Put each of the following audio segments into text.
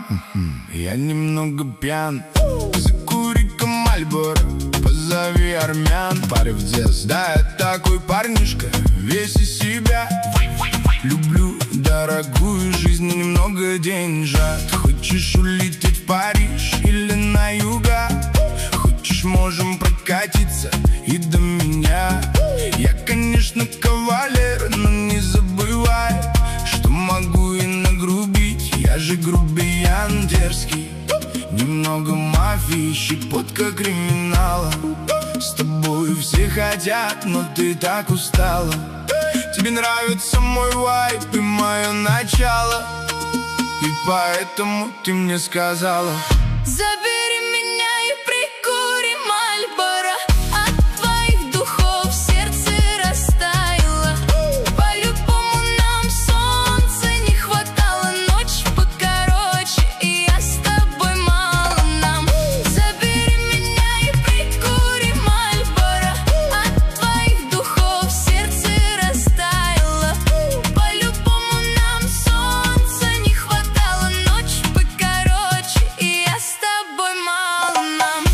Я немного пьян. Закури-ка Мальборо, позови армян. Парень в дес, да, я такой парнишка, весь из себя. Люблю дорогую жизнь и немного деньжат. Хочешь улететь в Париж или на юга? Хочешь, можем прокатиться и до меня. Я, конечно, кавалер, но не забывай, что могу и нагрубить. Я же грубиян дерзкий. Немного мафии, щепотка криминала. С тобой все хотят, но ты так устала. Тебе нравится мой вайб и мое начало, и поэтому ты мне сказала: забери меня и прикури Мальборо. От твоих духов сердце растаяло. По-любому нам солнца не хватало. Ночь покороче, и я с тобой мало нам. Забери меня и прикури Мальборо. От твоих духов сердце растаяло. По-любому нам солнца не хватало. Ночь покороче, и я с тобой мало нам.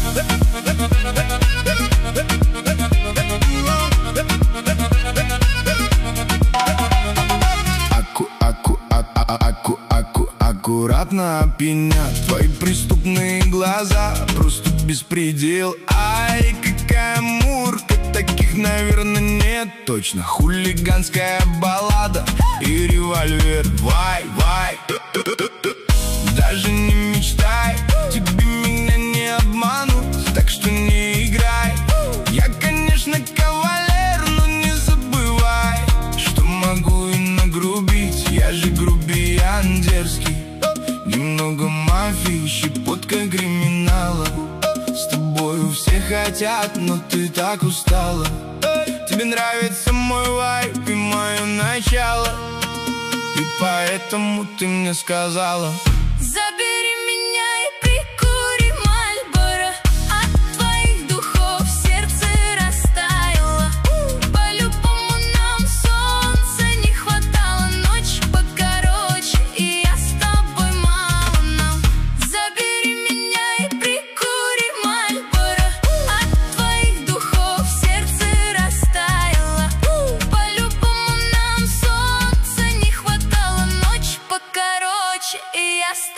Аккуратно опьянят твои преступные глаза. Просто беспредел. Ай, какая мурка, таких, наверное, нет. Точно хулиганская баллада и револьвер. Вай, вай. Даже не мечтай, тебе меня не обмануть, так что не играй. Я, конечно, кавалер, но не забывай, что могу и нагрубить. Я же грубиян дерзкий. Немного мафии, щепотка криминала. С тобою все хотят, но ты так устала. Тебе нравится мой вайб и мое начало, и поэтому ты мне сказала: забери меня и прикури Мальборо. От твоих духов сердце растаяло. По-любому нам солнца не хватало. Ночь покороче, и я с тобой мало нам. Забери меня и прикури Мальборо. От твоих духов сердце растаяло. По-любому нам солнца не хватало. Ночь покороче, и я с тобой